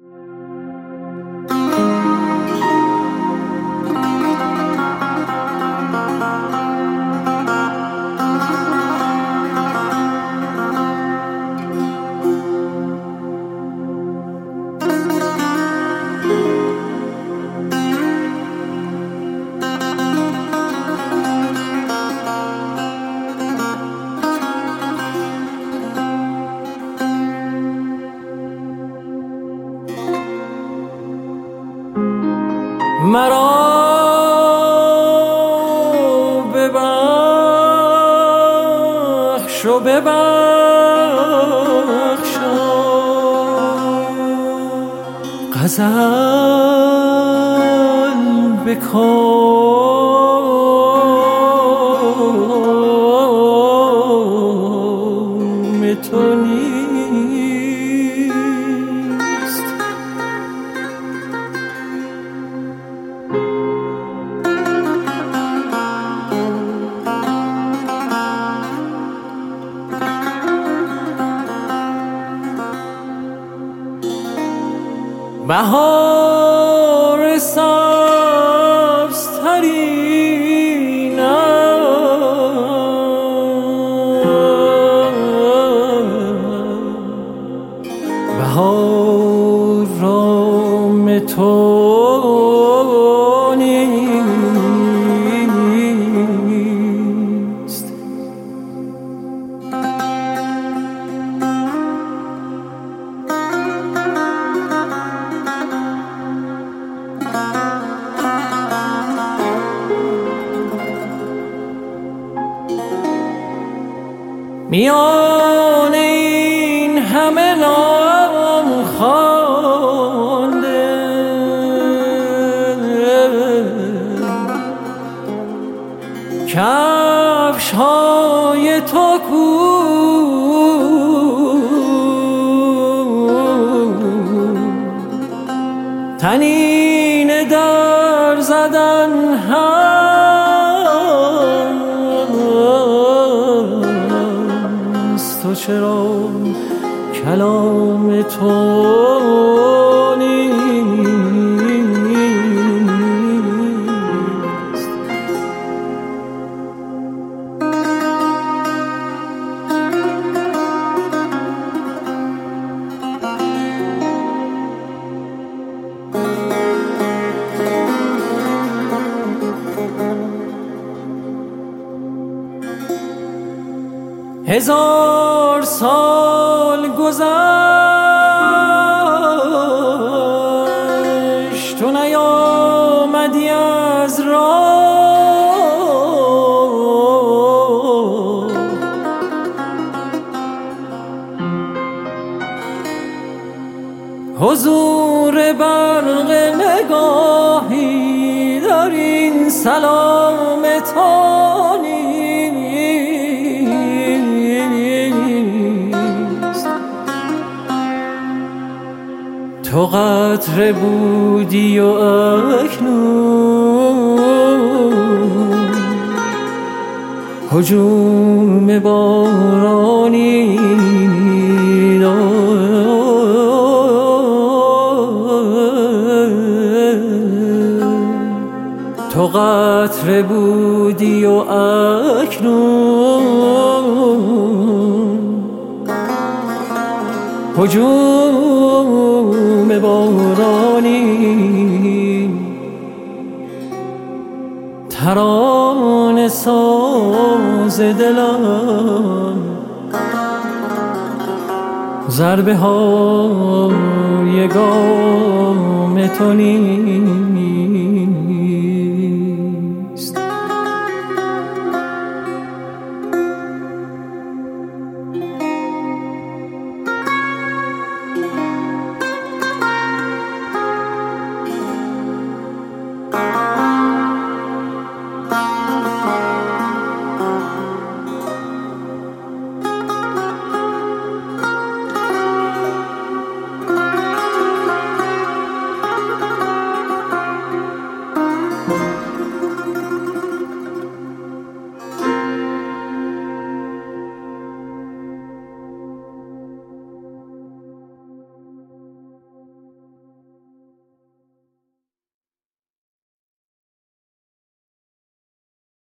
مرا ببخش و ببخشا، غزل به کام تو نیست. بهار سبزترین بهار رام تو نیست. میان این همه نام خوانده، کفش های تو کو؟ طنین در زدن هست، تو چرا کلام تو نیست. هزار سال گذشت تو نیامدی از راه، حضور برق نگاهی در این سلام تو تو قطره بودی و اکنون هجوم بارانی تو قطره بودی و اکنون هجوم بارانی. ترانه ساز دلم ضربه های گام تو نیست.